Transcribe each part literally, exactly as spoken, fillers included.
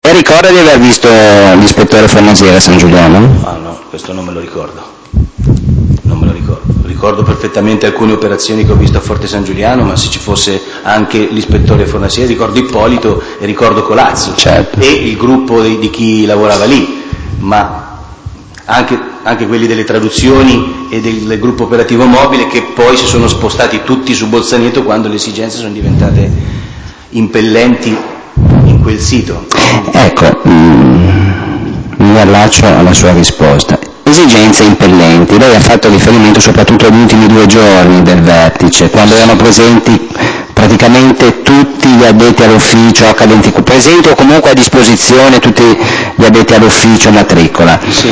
E ricorda di aver visto l'ispettore Fornasiere a San Giuliano? Ah no, questo non me lo ricordo. Non me lo ricordo. Ricordo perfettamente alcune operazioni che ho visto a Forte San Giuliano, ma se ci fosse anche l'ispettore Fornasiere, ricordo Ippolito e ricordo Colazzo, certo. E il gruppo di, di chi lavorava lì, ma anche, anche quelli delle traduzioni e del, del gruppo operativo mobile, che poi si sono spostati tutti su Bolzaneto quando le esigenze sono diventate impellenti in quel sito. Ecco, mi allaccio alla sua risposta. Esigenze impellenti. Lei ha fatto riferimento soprattutto agli ultimi due giorni del vertice, quando erano presenti praticamente tutti gli addetti all'ufficio acca ventiquattro, presenti o comunque a disposizione tutti gli addetti all'ufficio matricola. Sì.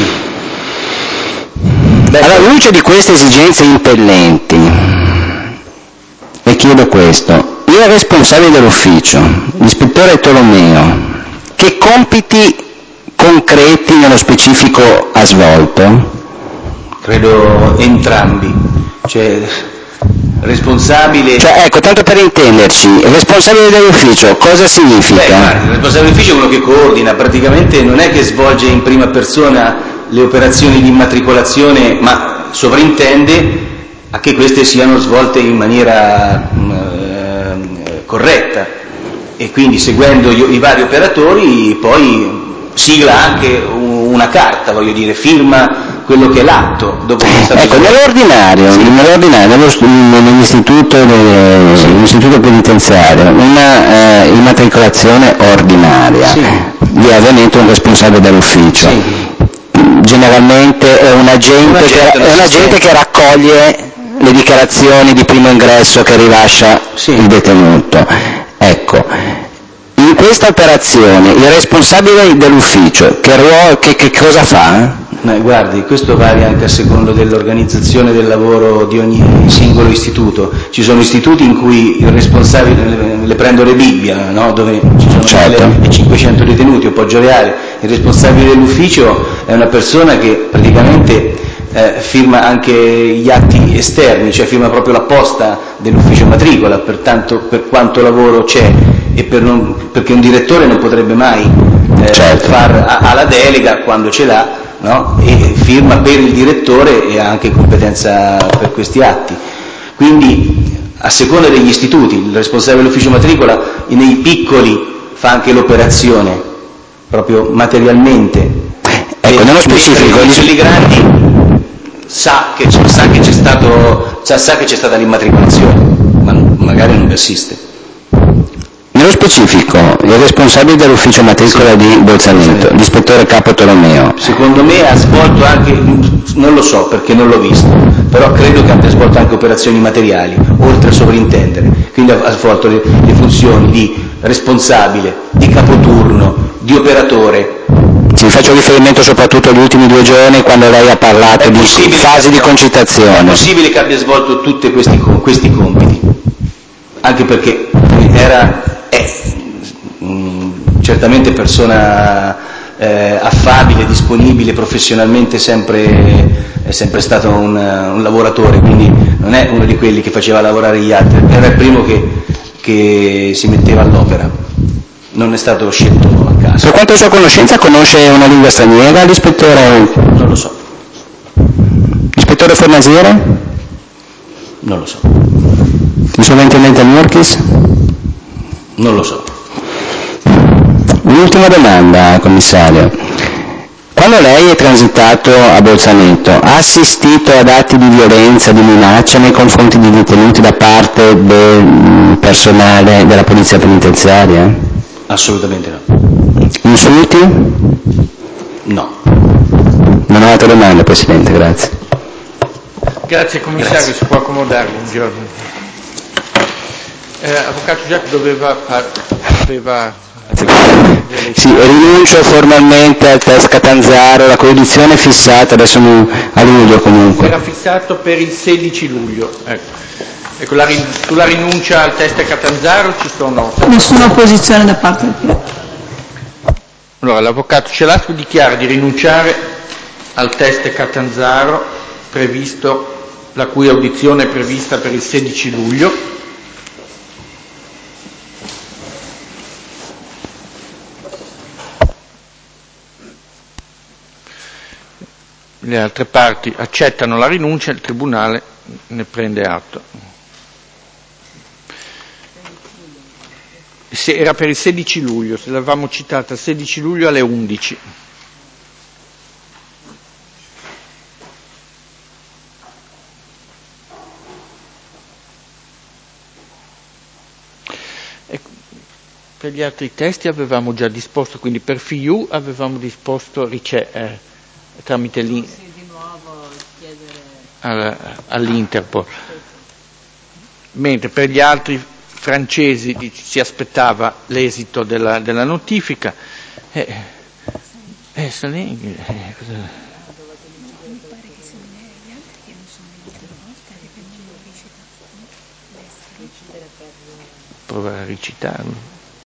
Alla luce di queste esigenze impellenti, le chiedo questo: il responsabile dell'ufficio, l'ispettore Tolomeo, che compiti concreti nello specifico ha svolto? Credo entrambi, cioè responsabile... Cioè, ecco, tanto per intenderci, il responsabile dell'ufficio cosa significa? Beh, guardi, il responsabile dell'ufficio è uno che coordina, praticamente non è che svolge in prima persona le operazioni di immatricolazione, ma sovrintende a che queste siano svolte in maniera eh, corretta, e quindi seguendo i, i vari operatori poi sigla anche una carta, voglio dire, firma quello che è l'atto. Dopo che è stato ecco, svolto. nell'ordinario, Sì. nell'ordinario nell'istituto, nell'istituto penitenziario, una eh, immatricolazione ordinaria, Sì. vi è ovviamente un responsabile dell'ufficio. Sì. Generalmente è un agente, Un agente, che, un è un agente che raccoglie le dichiarazioni di primo ingresso che rilascia Sì. il detenuto. Ecco, in questa operazione il responsabile dell'ufficio che, ruolo, che, che cosa fa? Ma guardi, questo varia anche a secondo dell'organizzazione del lavoro di ogni singolo istituto. Ci sono istituti in cui il responsabile, le, le prendo le Bibbia, no? Dove ci sono certo. millecinquecento detenuti o Poggio Reale, il responsabile dell'ufficio è una persona che praticamente eh, firma anche gli atti esterni, cioè firma proprio la posta dell'ufficio matricola, pertanto per quanto lavoro c'è, e per non, perché un direttore non potrebbe mai eh, certo. far a, a la delega quando ce l'ha, no? E firma per il direttore e ha anche competenza per questi atti. Quindi a seconda degli istituti il responsabile dell'ufficio matricola nei piccoli fa anche l'operazione proprio materialmente, ecco, nello specifico nei quelli grandi sa che c'è, sa che c'è stato sa, sa che c'è stata l'immatricolazione, ma magari non assiste. Nello specifico, il responsabile dell'ufficio matricola sì. di Bolzaneto, l'ispettore capo Tolomeo. Secondo me ha svolto anche, non lo so perché non l'ho visto, però credo che abbia svolto anche operazioni materiali, oltre a sovrintendere. Quindi ha svolto le, le funzioni di responsabile, di capoturno, di operatore. Sì, faccio riferimento soprattutto agli ultimi due giorni quando lei ha parlato di fasi di concitazione. È possibile che abbia svolto tutti questi, questi compiti, anche perché era... è mh, certamente persona eh, affabile, disponibile, professionalmente sempre, è sempre stato un, un lavoratore, quindi non è uno di quelli che faceva lavorare gli altri, era il primo che, che si metteva all'opera, non è stato scelto a caso. Per quanto sua conoscenza, conosce una lingua straniera l'ispettore? Non lo so. Ispettore Fornasiere? Non lo so. Il sovrintendente Nurkis? Non lo so. Un'ultima domanda, commissario. Quando lei è transitato a Bolzaneto, ha assistito ad atti di violenza, di minaccia nei confronti di detenuti da parte del personale della polizia penitenziaria? Assolutamente no. Insulti? No. Non ho altre domande, Presidente, grazie. Grazie commissario, grazie. Si può accomodare un giorno. Eh, Avvocato Giac doveva, doveva sì, rinuncio formalmente al test Catanzaro, la condizione è fissata adesso a luglio comunque. Era fissato per il sedici luglio. Ecco. Ecco, la, sulla rinuncia al test Catanzaro ci sono... Nessuna opposizione da parte del P M. Allora, l'avvocato Celasco dichiara di rinunciare al test Catanzaro previsto, la cui audizione è prevista per il sedici luglio. le altre parti accettano la rinuncia, il Tribunale ne prende atto. Se era per il sedici luglio, se l'avevamo citata il sedici luglio alle undici. E per gli altri testi avevamo già disposto, quindi per F I U avevamo disposto rice- eh, tramite l'in- all- all'Interpol, mentre per gli altri francesi si aspettava l'esito della, della notifica. Eh, eh, sono lì, eh, cosa... Provare a ricitarlo.